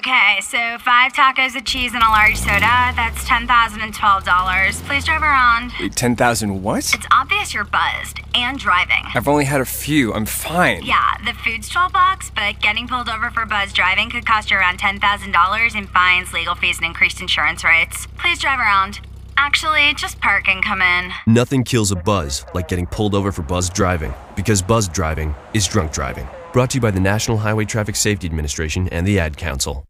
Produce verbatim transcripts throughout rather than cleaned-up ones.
Okay, so five tacos of cheese and a large soda. That's ten thousand twelve dollars. Please drive around. Wait, ten thousand what? It's obvious you're buzzed and driving. I've only had a few. I'm fine. Yeah, the food's twelve bucks, but getting pulled over for buzz driving could cost you around ten thousand dollars in fines, legal fees, and increased insurance rates. Please drive around. Actually, just park and come in. Nothing kills a buzz like getting pulled over for buzz driving, because buzz driving is drunk driving. Brought to you by the National Highway Traffic Safety Administration and the Ad Council.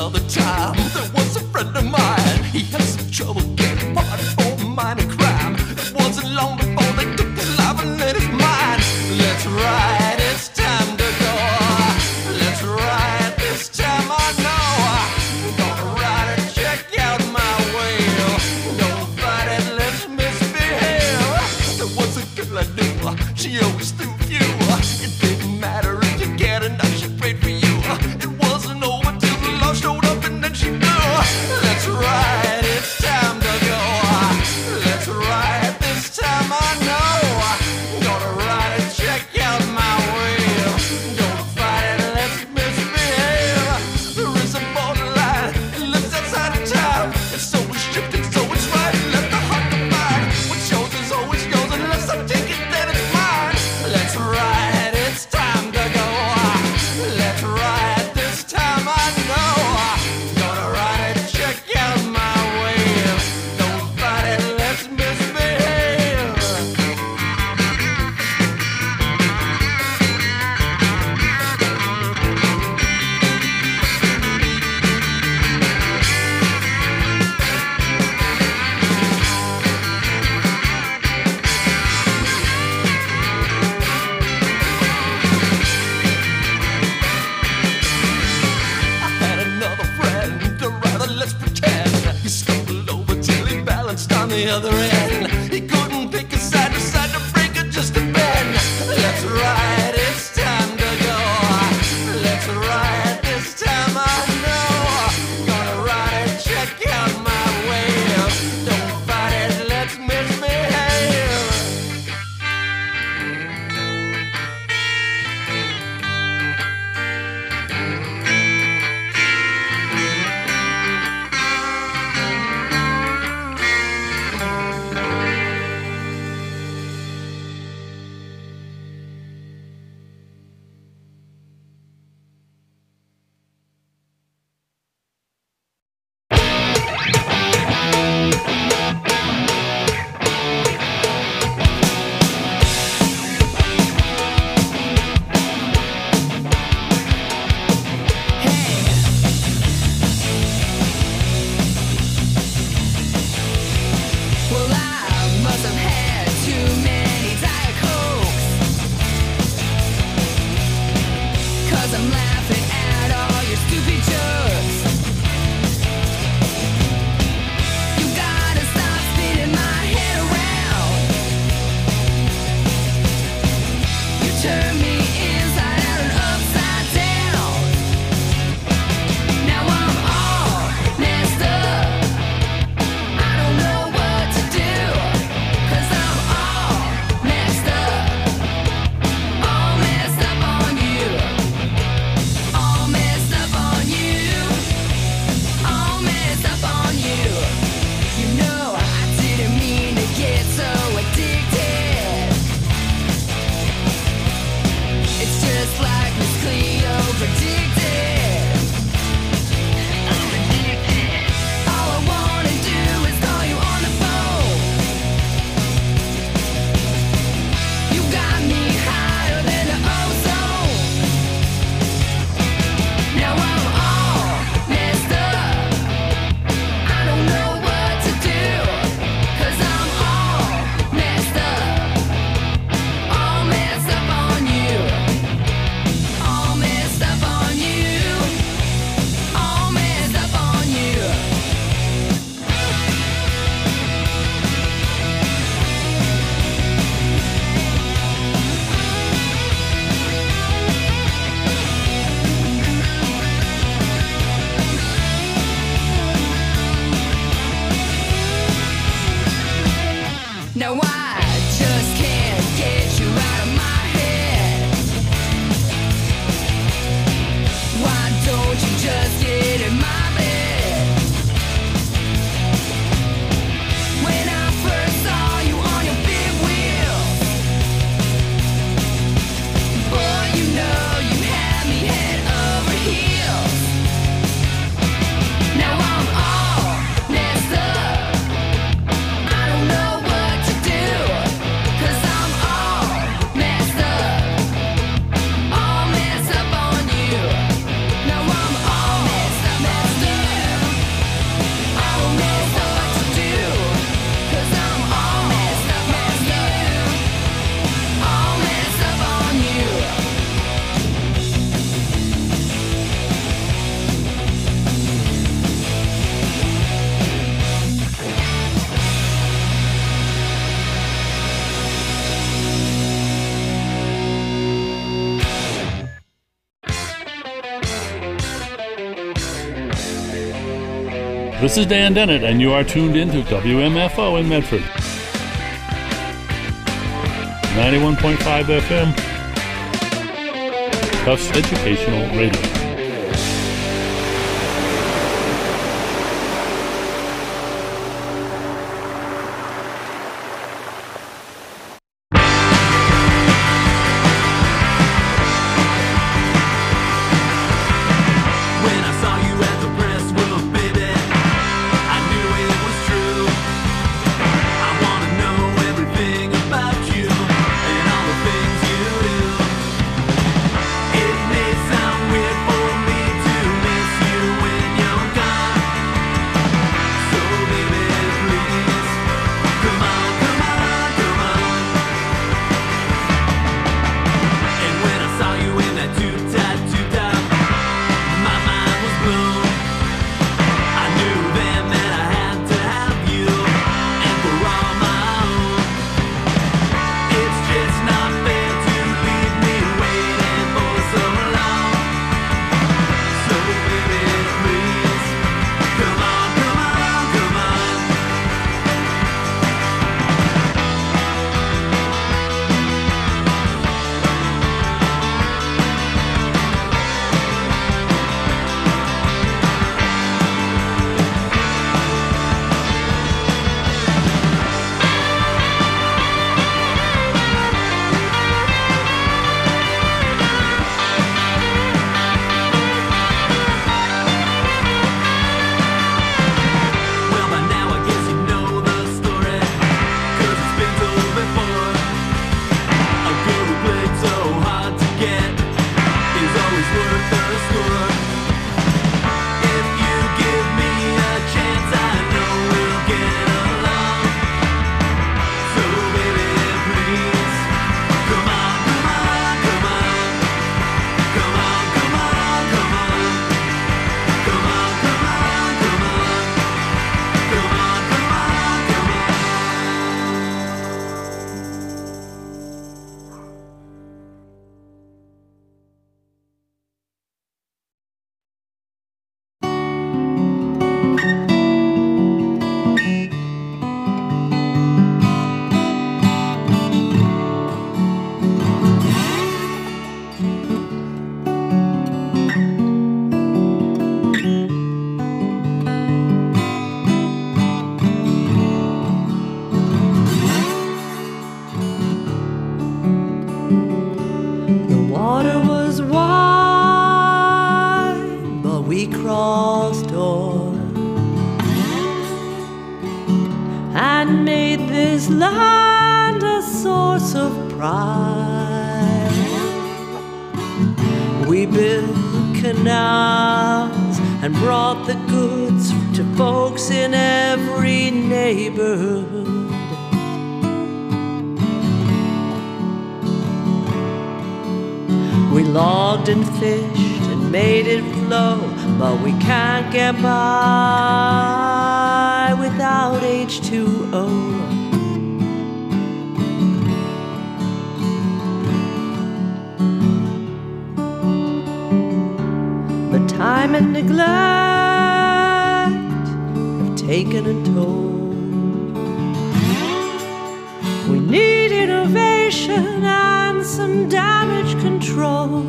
another time. There was a friend of mine. He had some trouble getting party for a minor crime. It wasn't long before they took his life and then his mind. Let's ride, it's time to go. Let's ride, this time I know. I'm gonna ride and check out my wheel. Don't fight it, let's misbehave. There was a girl I knew, she always threw you. It didn't matter if you cared enough, she prayed for you. It wasn't over till the love showed up and then she blew. Let's ride, it's time to go. Let's ride, this time I know. Gonna ride and check out my wheel. Don't fight it, let's misbehave. There is a borderline, it lives outside of time. It's always shifting, so it's right. Let the heart divide. What's yours is always yours, unless I take it, then it's mine. Let's ride, it's time to go. Let's ride, this time I know. Gonna ride and check out my wheel. Don't fight it, let's misbehave. I had another friend, or rather let's pretend. He stumbled over till he balanced on the other end. He couldn't pick a side, decided to break it just a bend. Let's ride, it's time to go. Let's ride, this time I know. Gonna ride and check out my wheel. Don't fight it, let's misbehave. This is Dan Dennett, and you are tuned in to W M F O in Medford. ninety-one point five F M, Tufts Educational Radio. And fished and made it flow, but we can't get by without H two O. But time and neglect have taken a toll. We need innovation and some damage control.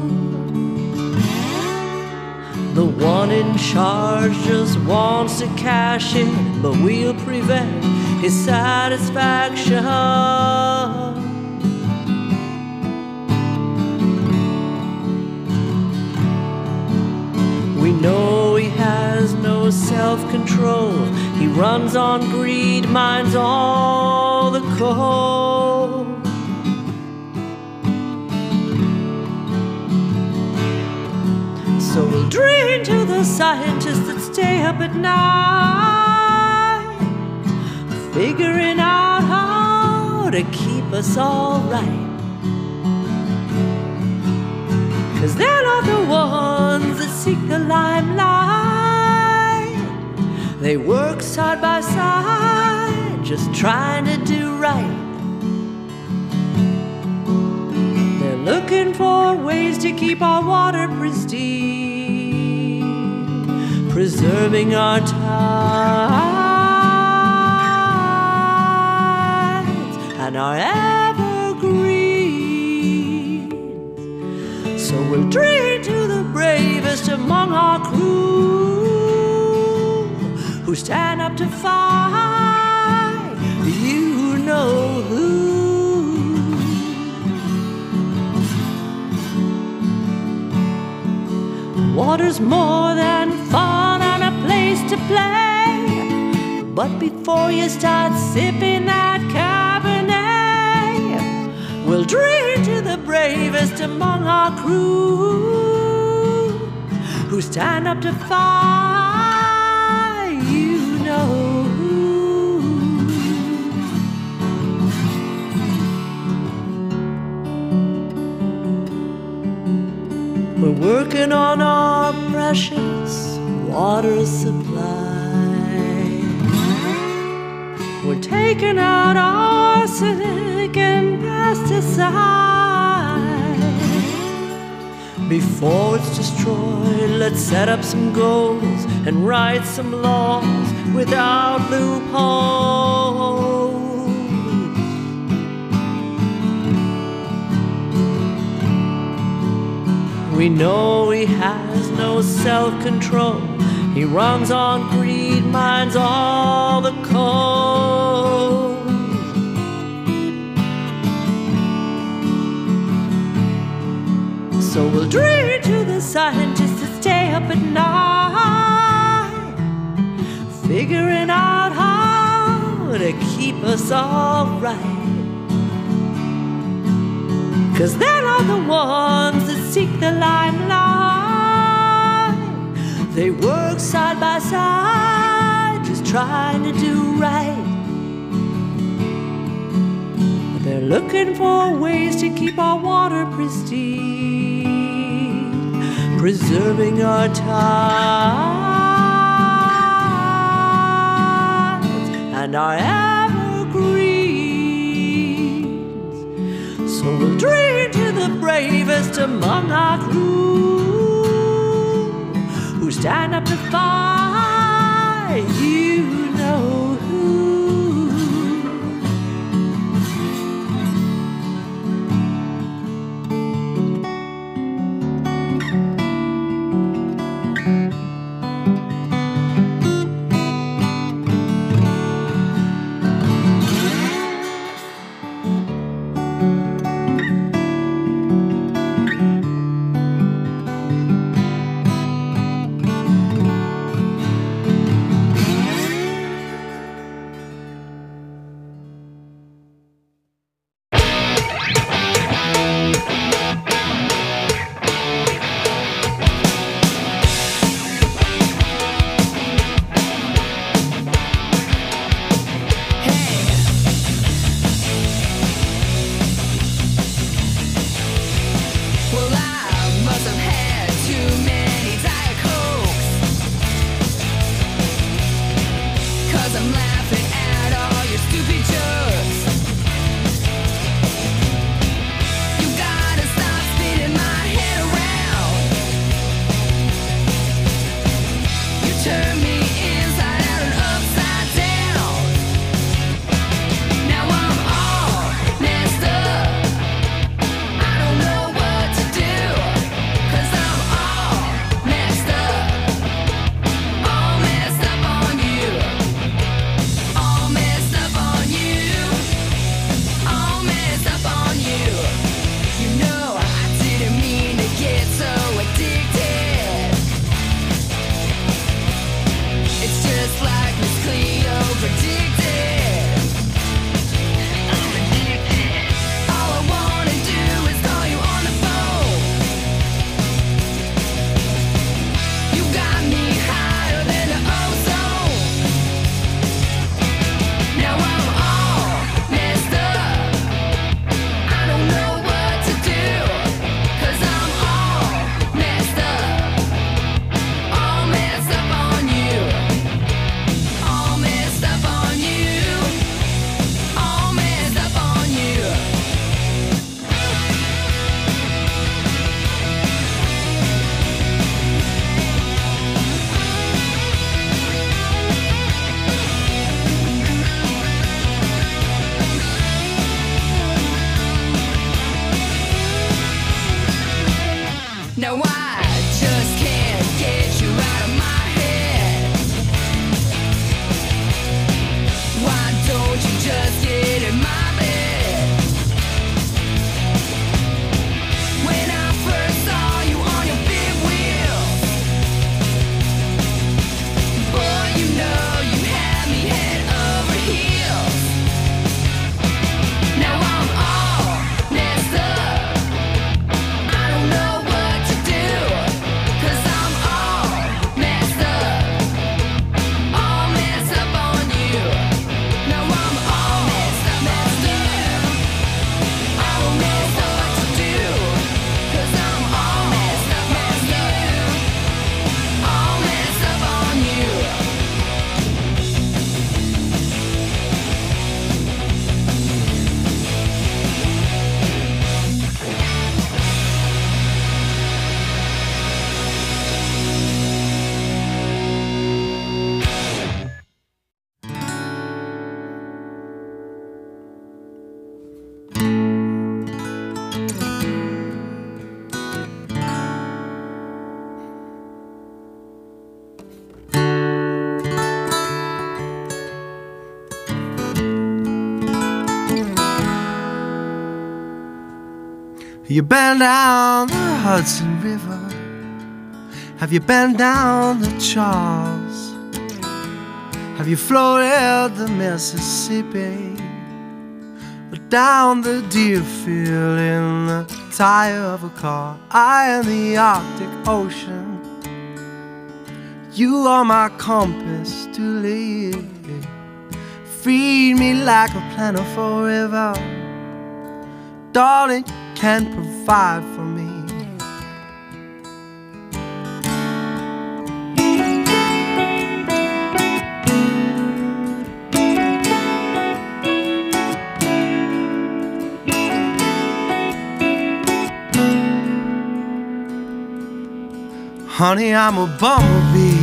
The one in charge just wants to cash in, but we'll prevent his satisfaction. We know he has no self-control. He runs on greed, mines all the coal. So we'll drain to the scientists that stay up at night, figuring out how to keep us all right. 'Cause they're not the ones that seek the limelight. They work side by side, just trying to do right. They're looking for ways to keep our water pristine, preserving our tides and our evergreens. So we'll drink to the bravest among our crew who stand up to fight, you know who. Water's more than fun and a place to play, but before you start sipping that Cabernet, we'll drink to the bravest among our crew who stand up to fight, you know who. We're working on our precious water supply. We're taking out arsenic and pesticides. Before it's destroyed, let's set up some goals and write some laws without loopholes. We know he has no self-control. He runs on greed, minds all the cold. So we'll drink to the scientists that stay up at night, figuring out how to keep us all right. 'Cause they're not the ones that seek the limelight. They work side by side, just trying to do right. But they're looking for ways to keep our water pristine, preserving our tides and our evergreens. So we'll drink to the bravest among our crew who stand up to fight, you know who. All messed up on you. you been down the Hudson River? Have you been down the Charles? Have you floated the Mississippi? Or down the Deerfield in the tire of a car? I in the Arctic Ocean. You are my compass to live. Feed me like a plentiful river. Darling, you can provide for me. Honey, I'm a bumblebee.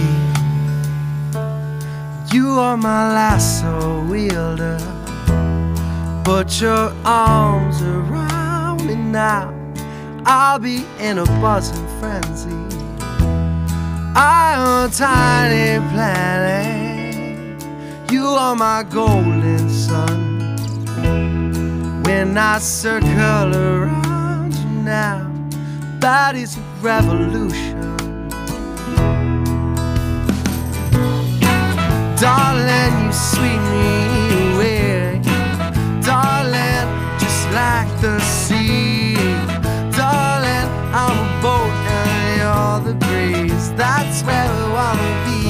You are my lasso wielder. Put your arms around me now. I'll be in a buzzing frenzy. I'm a tiny planet. You are my golden sun. When I circle around you now, that is a revolution. Darling, you sweep me away. Darling, just like the sea. Darling, I'm a boat and you're the breeze. That's where we wanna be.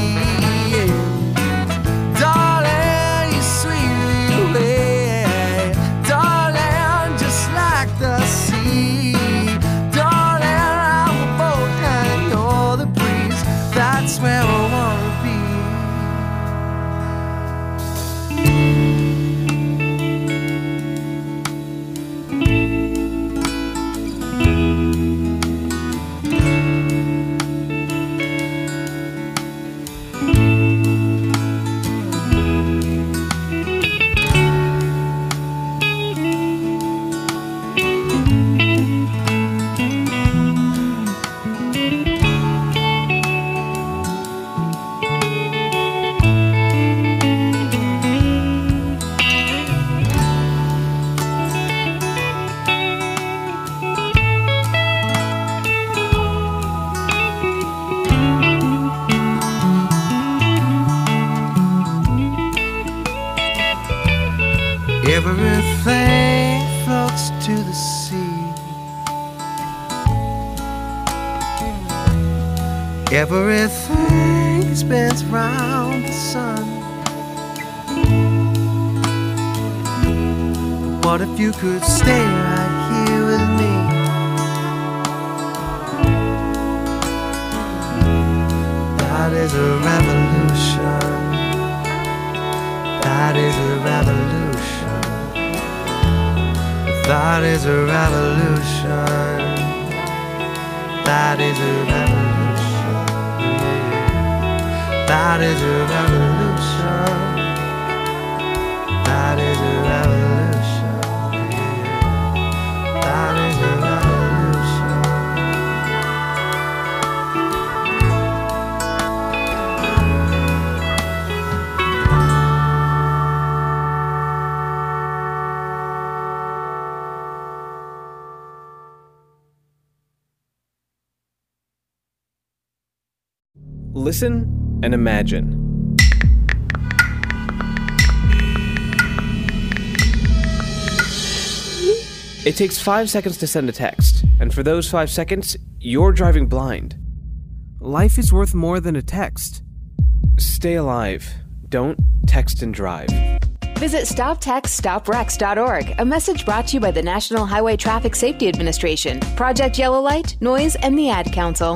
Darling, you sweep me away. Darling, just like the sea. Darling, I'm a boat and you're the breeze. That's where we wanna be. Everything floats to the sea. Everything spins round the sun. What if you could stay right here with me? That is a revolution. That is a revolution. That is a revolution. That is a revolution. That is a revolution. That is a revolution. That is a revolution. Listen and imagine. It takes five seconds to send a text, and for those five seconds, you're driving blind. Life is worth more than a text. Stay alive. Don't text and drive. Visit stop text stop wrecks dot org, a message brought to you by the National Highway Traffic Safety Administration, Project Yellow Light, Noise, and the Ad Council.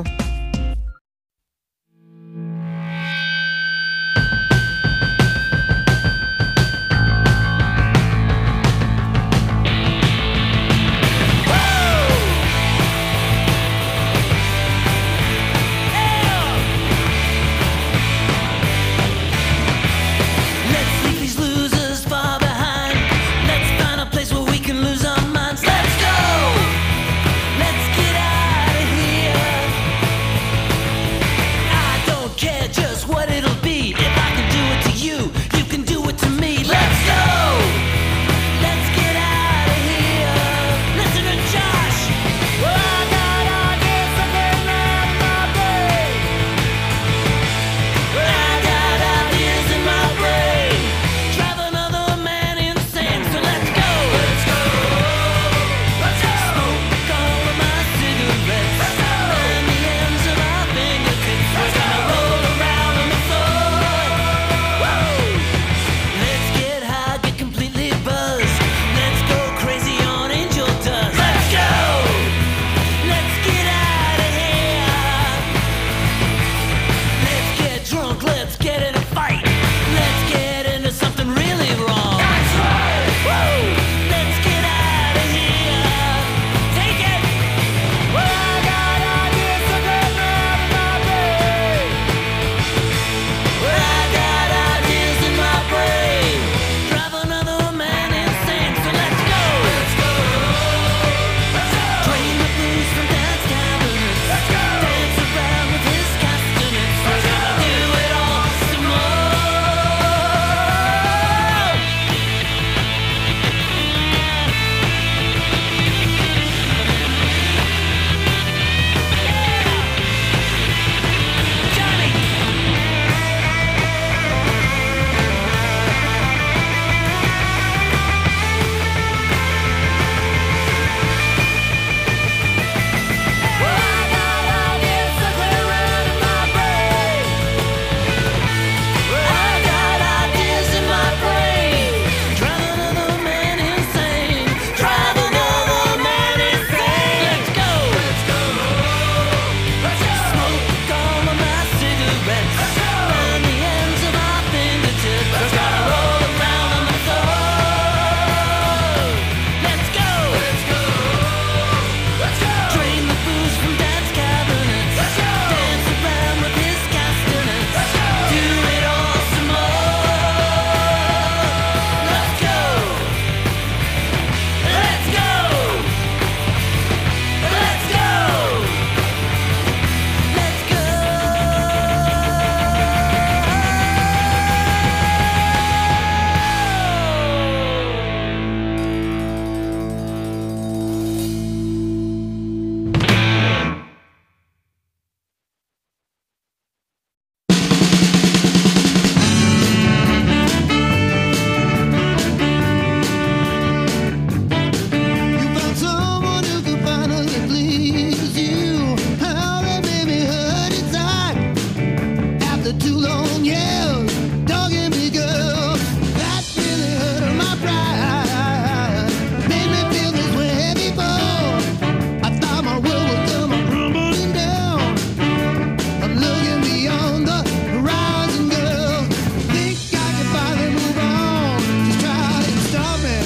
too long, yeah, dogging me, girl. That really hurt my pride. Made me feel this way before. I thought my world was coming crumbling down. I'm looking beyond the horizon, girl. Think I can finally move on. Just try and stop me.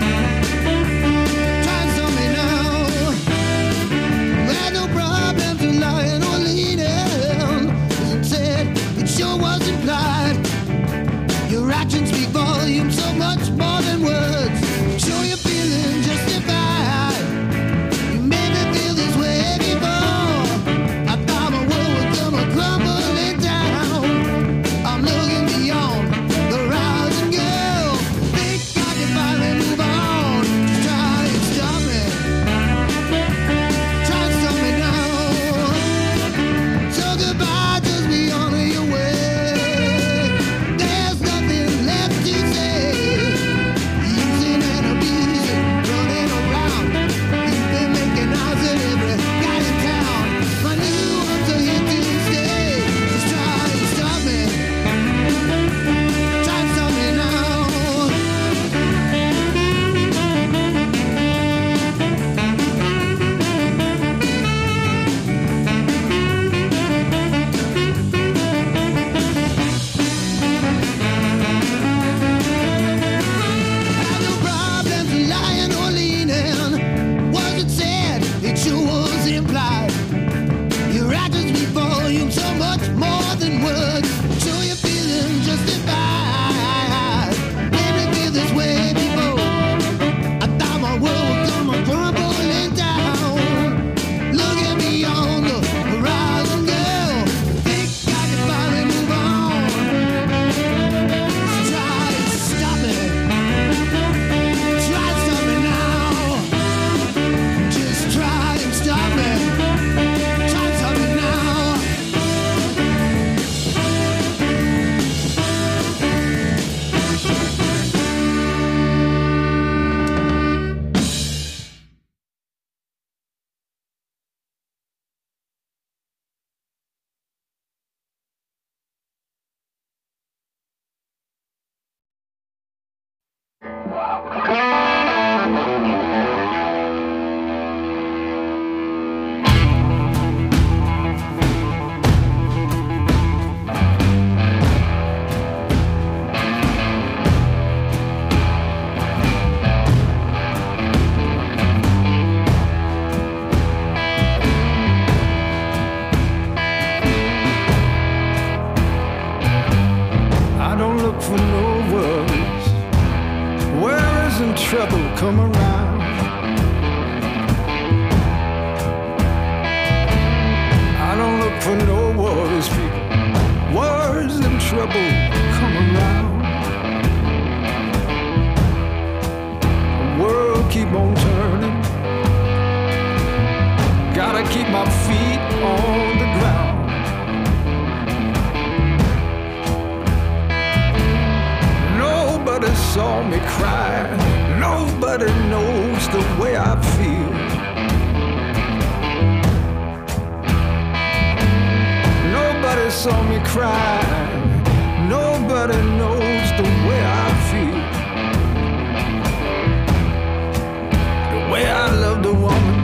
Try and stop me now. Had no problems with lying or leaning. As it said, it sure was implied. Your actions speak volumes, so much more than words. Show you're feeling justified. You made me feel this way before. I thought my world would come a crumbling down. I'm looking beyond the horizon, girl. Think I can finally move on. Just try and stop me. Try and stop me now. So goodbye, just be on your way. There's nothing left to say. Using and abusing, running around. You've been making eyes at every guy in town. My new ones are here to stay. Just try and stop me. Try and stop me now. Had no problems with lying or leaning. Wasn't said, it sure was implied. Your actions speak volumes, so much more than words. Show you're feeling justified. Made me feel this way before. I thought my world would come a crumbling down. Looking beyond the horizon, girl. Think I can finally move on. Just try and stop it. Try and stop me now. Just try and stop me. Try and stop me now. I don't look for no worries. Where isn't trouble come around? I don't look for no worries, people. Worries and trouble come around. The world keep on turning. Gotta keep my feet on the ground. Nobody saw me cry. Nobody knows the way I feel. Nobody saw me cry. Nobody knows the way I feel. The way I love the woman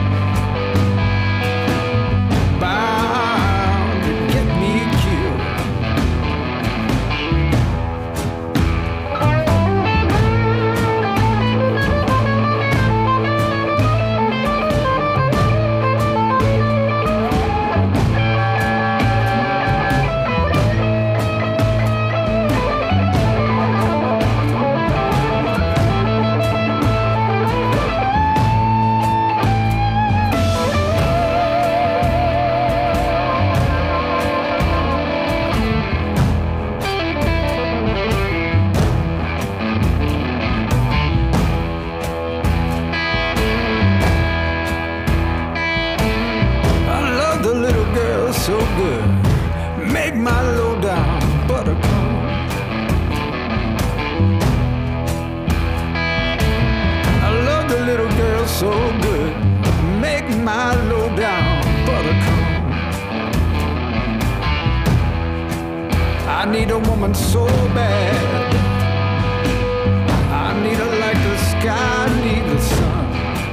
bound to get me killed. So good, make my low down buttercup. I love the little girl so good, make my low down buttercup. I I need a woman so bad. I need her like the sky, I need the sun.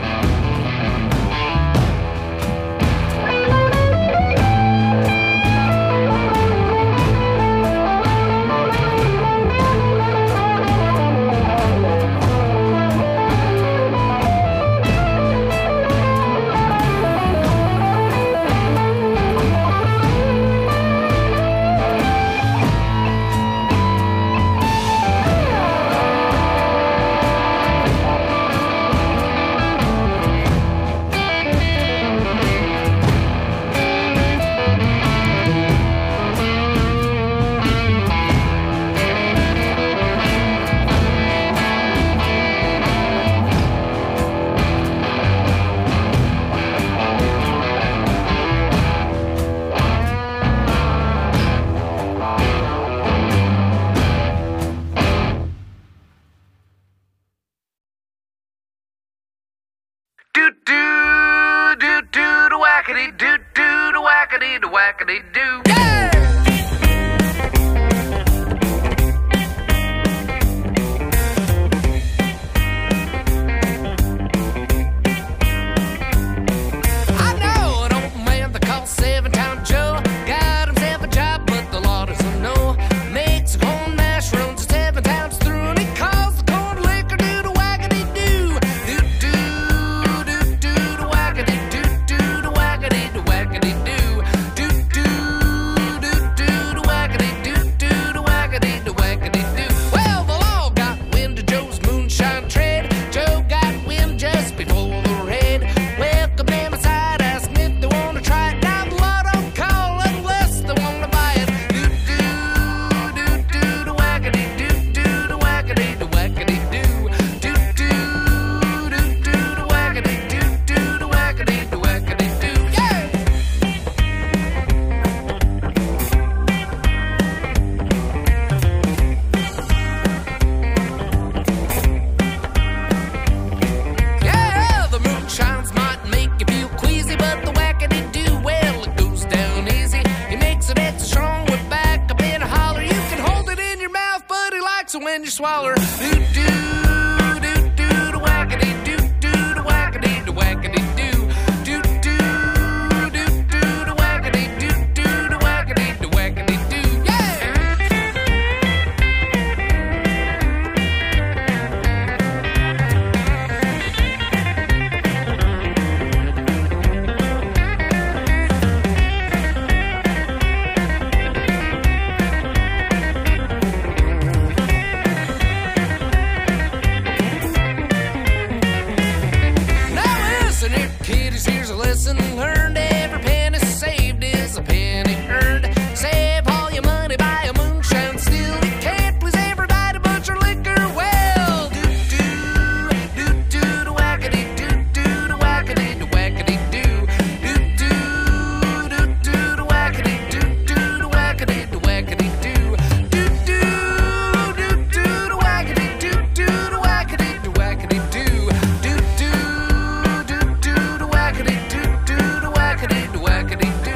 Whackity-doo. When you swallow, do do do do do whackity do do do whackity do whackity do do do do do do whackity do do do whackity do whackity do learned every penny saved is a penny earned. Save all your money, buy a moonshine still. You can't please everybody but your liquor well. Do do do do do whackity do do do whackity do whackity do do do do do do whackity do do do whackity do whackity do do do do do do whackity do do do whackity do whackity do do do do do do whackity do. Whackity do whackity do.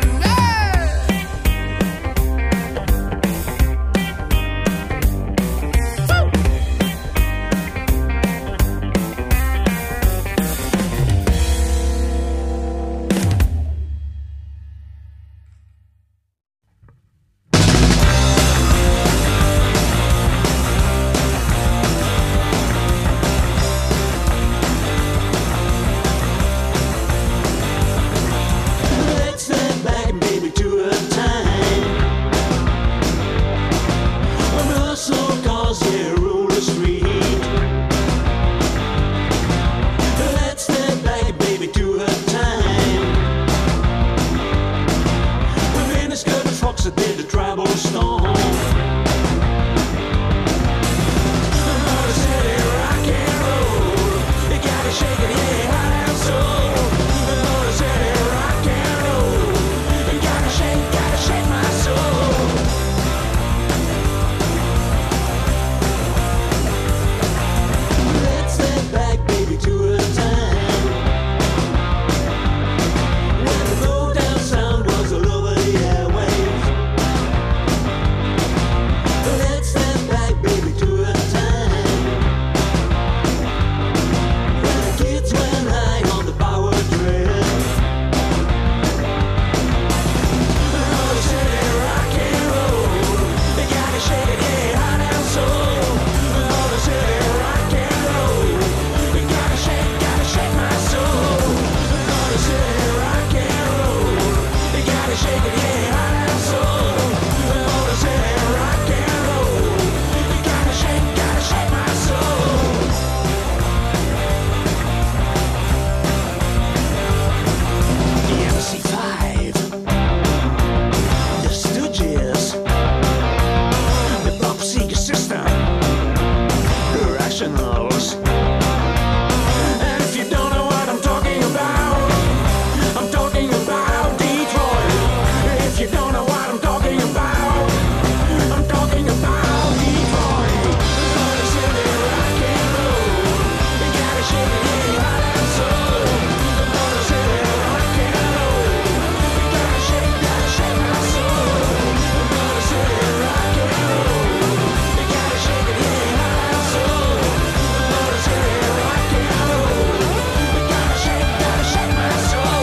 professionals. And if you don't know what I'm talking about, I'm talking about Detroit. If you don't know what I'm talking about, I'm talking about Detroit. Motor City rock and roll. You gotta shake it, yeah, heart and soul. The Motor City rock and roll. You gotta shake, gotta shake my soul. The Motor City rock and roll. You gotta shake it, yeah, heart and soul. The Motor City rock and roll. You gotta shake, gotta shake my soul.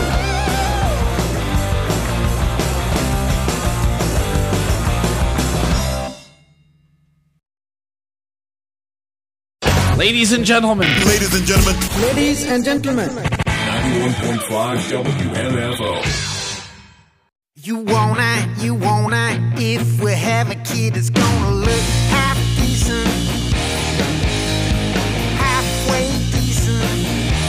Ladies and gentlemen. Ladies and gentlemen. Ladies and gentlemen. ninety-one point five W M F O. You wanna, you wanna, if we have a kid that's gonna look half decent, halfway decent,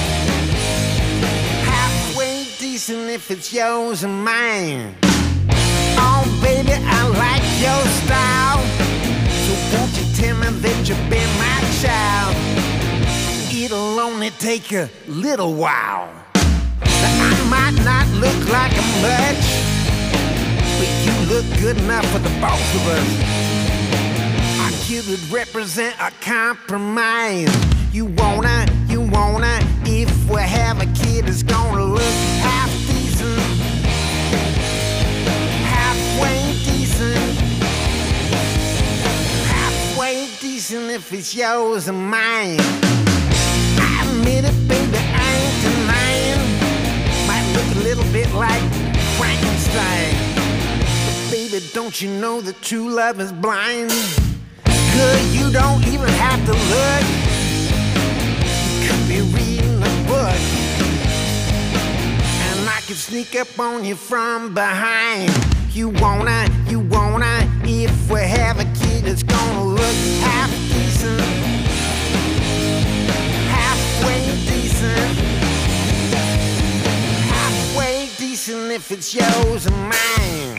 halfway decent if it's yours and mine. Oh baby, I like your style, so won't you tell me that you've been my child? It'll only take a little while. Now, I might not look like a much, but you look good enough for the both of us. Our kid would represent a compromise. You wanna, you wanna, if we have a kid that's gonna look half decent, halfway decent, halfway decent if it's yours and mine. I admit it, baby, I ain't denying. Might look a little bit like Frankenstein. Baby, don't you know that true love is blind? Good, you don't even have to look. You could be reading a book, and I could sneak up on you from behind. You wanna, you wanna, if we have a kid that's gonna look half decent, halfway decent, halfway decent if it's yours and mine.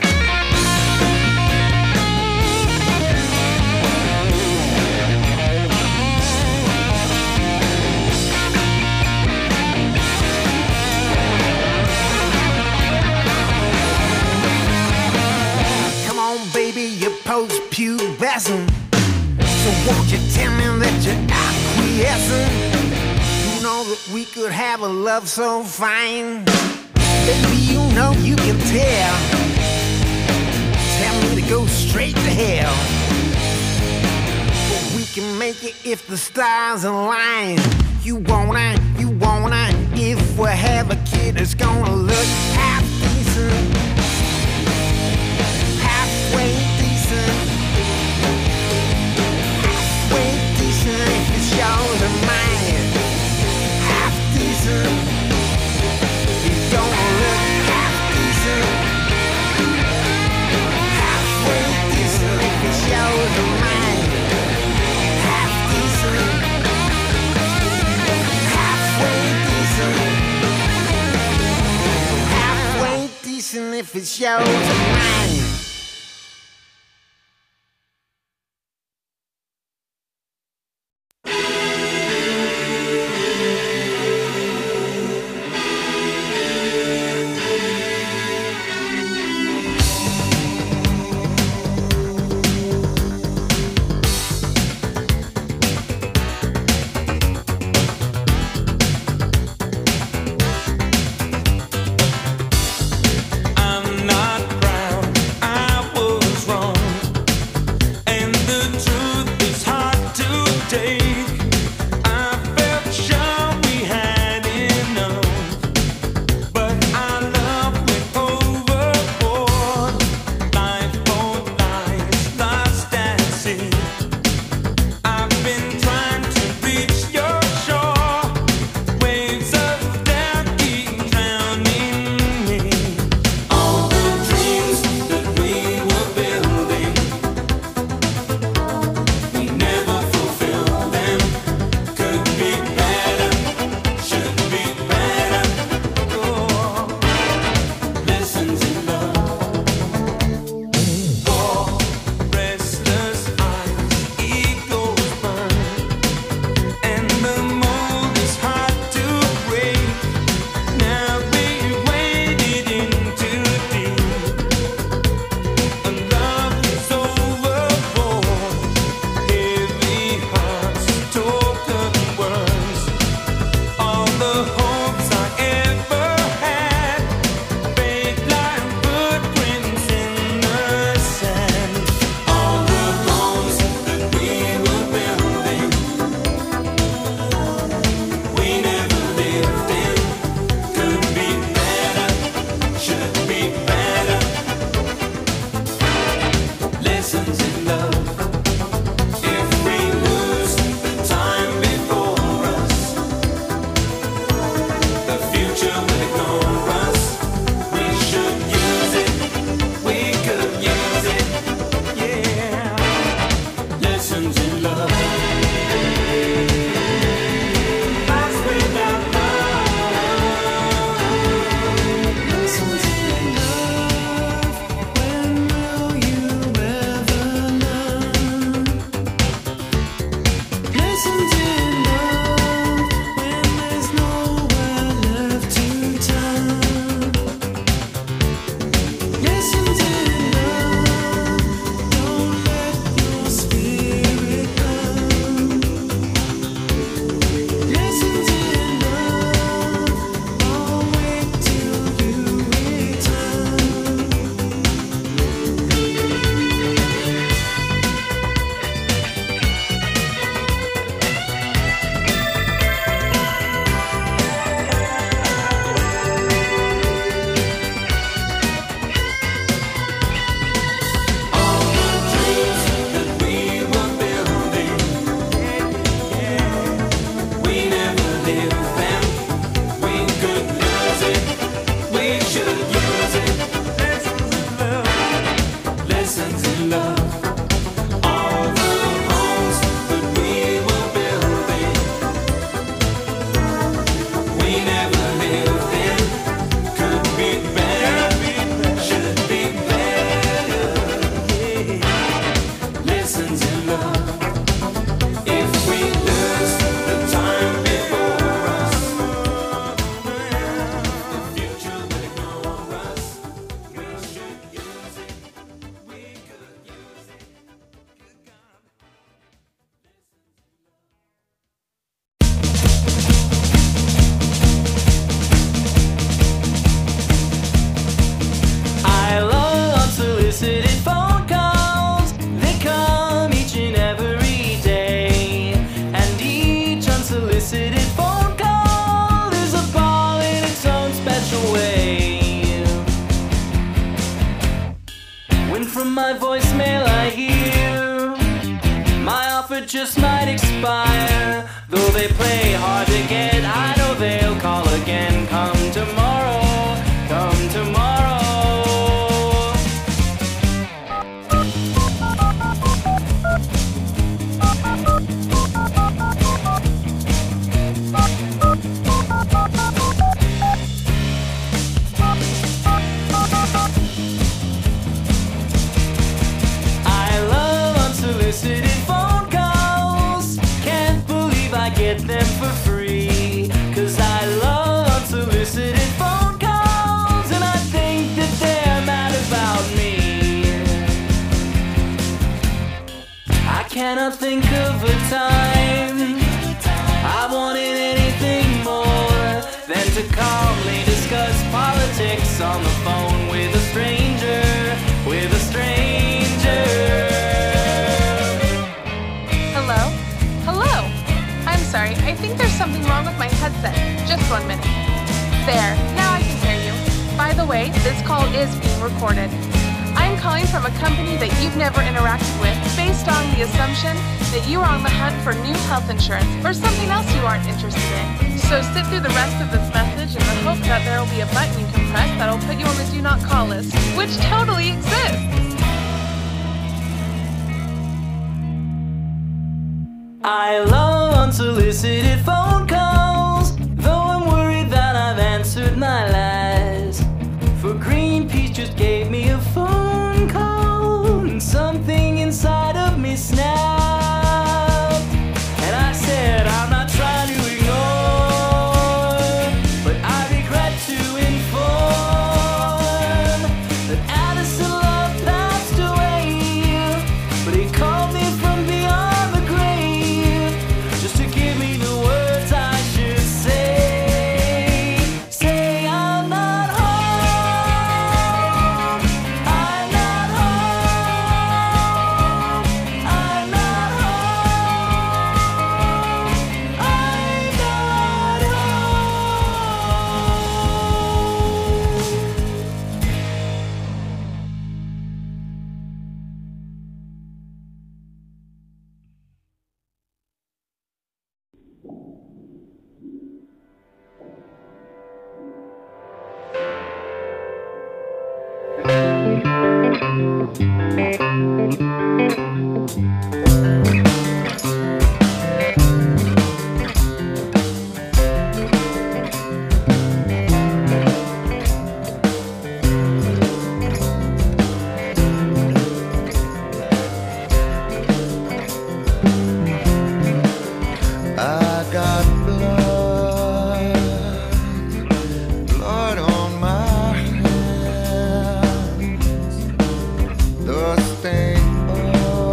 Baby, you're post-pubescent, so won't you tell me that you're acquiescent? You know that we could have a love so fine. Baby, you know you can tell. Tell me to go straight to hell, but we can make it if the stars align. You wanna, you wanna, if we have a kid that's gonna look half decent, halfway decent, halfway decent if it's yours and mine. Half decent, he's gonna look half decent, halfway decent if it's yours and mine. Half decent, halfway decent, halfway decent if it's yours and mine. I'm not proud love. If we lose the time before us, the future will ignore us. We should use it. We could use it. Good God. I love unsolicited phone calls. They come each and every day. And each unsolicited phone call is a ball in its own special way. When from my voicemail I hear my offer just might expire. Though they play hard to get, I know they'll call again. Come tomorrow, come tomorrow. I love unsolicited phone calls. Can't believe I get them for free. Cause I love unsolicited phone calls. And I think that they're mad about me. I cannot think of a time I wanted anything more than to calmly discuss politics on the phone with a stranger, with a stranger. Hello? Hello? I'm sorry, I think there's something wrong with my headset. Just one minute. There, now I can hear you. By the way, this call is being recorded. I'm calling from a company that you've never interacted with based on the assumption that you are on the hunt for new health insurance or something else you aren't interested in. So sit through the rest of this message in the hope that there will be a button you can press that will put you on the do not call list, which totally exists. I love unsolicited phone calls, though I'm worried that I've answered my lies. For Greenpeace just gave me a phone call, and something inside of me snapped. And I said, I'm not trying to ignore, but I regret to inform that Addison Love passed away. But he called me from beyond the grave just to give me the words I should say. Say I'm not home. I'm not home. I'm not home. I'm not I got blood, blood on my hands, the stain of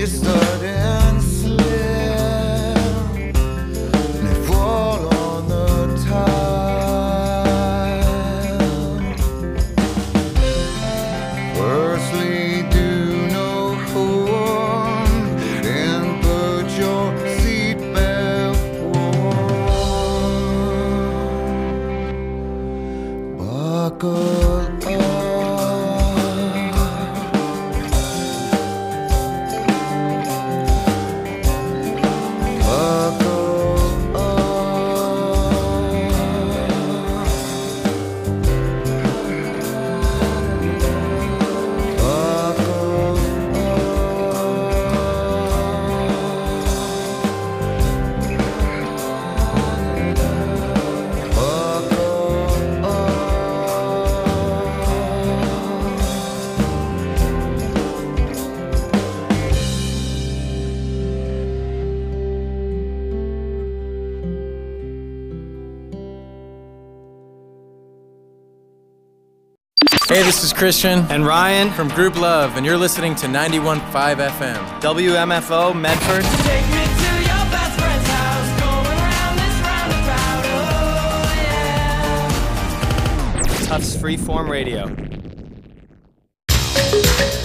they sudden slip, they fall on the tile. Firstly, do no harm, and put your seatbelt on. Buckle Hey, this is Christian and Ryan from Group Love, and you're listening to ninety-one point five F M. W M F O, Medford. Take me to your best friend's house, going round this roundabout, oh yeah. Tufts Freeform Radio.